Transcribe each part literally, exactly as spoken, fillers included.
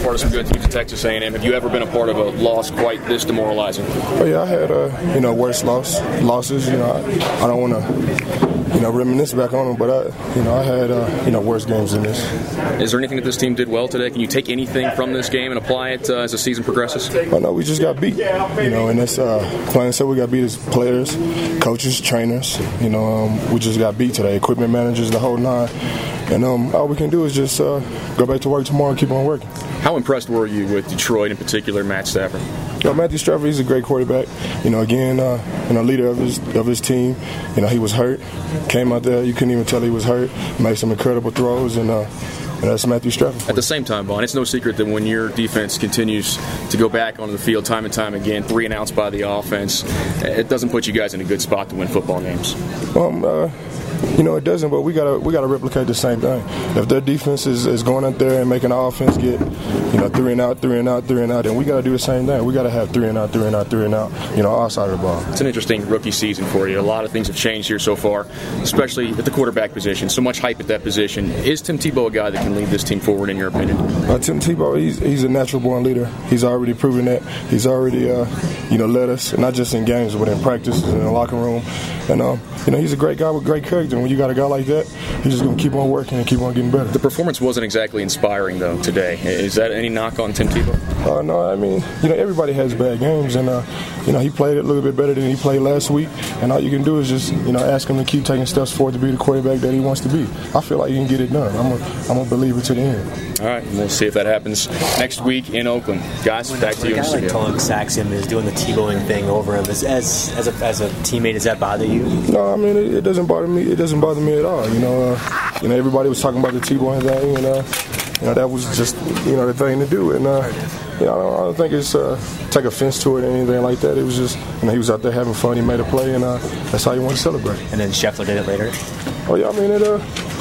part of some good teams at Texas A and M. Have you ever been a part of a loss quite this demoralizing? Oh yeah, I had uh, you know worse loss losses. You know, I, I don't want to you know reminisce back on them, but I you know I had uh, you know worse games than this. Is there anything that this team did well today? Can you take anything from this game and apply it uh, as the season progresses? Oh no, we just got beat. You know, and that's uh, plain and simple. We got beat as players, coaches, trainers. You know, um, we just got beat today. Equipment managers, the whole nine. And um, all we can do is just uh, go back to work tomorrow and keep on working. How impressed were you with Detroit, in particular, Matt Stafford? You know, Matthew Stafford, he's a great quarterback. You know, again, uh, you know, leader of his of his team. You know, he was hurt. Came out there, you couldn't even tell he was hurt. Made some incredible throws, and uh, and that's Matthew Stafford. At the same time, Vaughn, it's no secret that when your defense continues to go back onto the field time and time again, three and outs by the offense, it doesn't put you guys in a good spot to win football games. Um, uh, You know, it doesn't, but we gotta we gotta replicate the same thing. If their defense is, is going out there and making the offense get, you know, three and out, three and out, three and out, then we gotta do the same thing. We gotta have three and out, three and out, three and out, you know, our side of the ball. It's an interesting rookie season for you. A lot of things have changed here so far, especially at the quarterback position. So much hype at that position. Is Tim Tebow a guy that can lead this team forward, in your opinion? Uh, Tim Tebow, he's he's a natural born leader. He's already proven that. He's already, uh, you know, led us, not just in games, but in practice, in the locker room. And, um, you know, he's a great guy with great character. And when you got a guy like that, he's just going to keep on working and keep on getting better. The performance wasn't exactly inspiring, though, today. Is that any knock on Tim Tebow? Uh, no, I mean, you know, everybody has bad games. And, uh, you know, he played it a little bit better than he played last week. And all you can do is just, you know, ask him to keep taking steps forward to be the quarterback that he wants to be. I feel like he can get it done. I'm a, I'm a believer to the end. All right, we'll see if that happens next week in Oakland. Guys, back to you. A guy like Tom Saxon is doing the Tebowing thing over him. As as as a, as a teammate, does that bother you? No, I mean it, it doesn't bother me. It doesn't bother me at all. You know, uh, you know, everybody was talking about the Tebowing thing, and uh, you know that was just you know the thing to do. And uh, you know, I don't, I don't think it's uh, take offense to it or anything like that. It was just you know he was out there having fun. He made a play, and uh, that's how he wanted to celebrate. And then Scheffler did it later. Oh yeah, I mean it. Uh,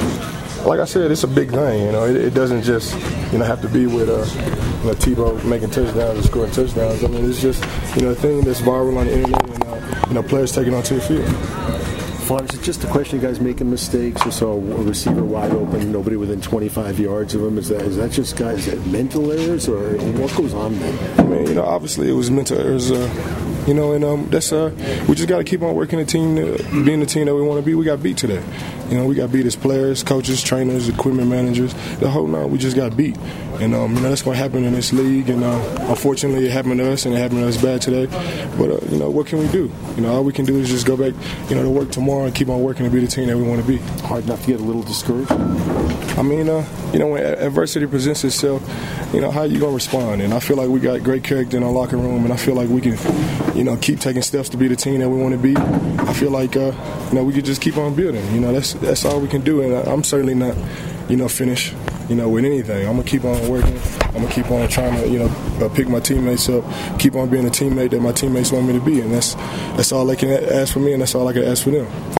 Like I said, it's a big thing, you know. It, it doesn't just, you know, have to be with uh, you know, Tebow making touchdowns and scoring touchdowns. I mean, it's just, you know, a thing that's viral on the internet and, uh, you know, players taking onto the field. Vaughn, is it just a question of guys making mistakes? We saw a receiver wide open, nobody within twenty-five yards of him. Is that is that just guys that mental errors, or what goes on there? I mean, you know, obviously it was mental errors. Uh, you know, and um, that's uh, we just got to keep on working the team, uh, being the team that we want to be. We got beat today. You know, we got beat as players, coaches, trainers, equipment managers. The whole nine, we just got beat. And, um, you know, that's going to happen in this league. And, uh, unfortunately, it happened to us, and it happened to us bad today. But, uh, you know, what can we do? You know, all we can do is just go back, you know, to work tomorrow and keep on working to be the team that we want to be. Hard enough to get a little discouraged? I mean, uh, you know, when adversity presents itself, you know, how are you going to respond? And I feel like we got great character in our locker room, and I feel like we can, you know, keep taking steps to be the team that we want to be. I feel like, uh, you know, we could just keep on building. You know, that's that's all we can do, and I'm certainly not, you know, finished, you know, with anything. I'm going to keep on working. I'm going to keep on trying to, you know, uh, pick my teammates up, keep on being a teammate that my teammates want me to be, and that's that's all they can ask for me, and that's all I can ask for them.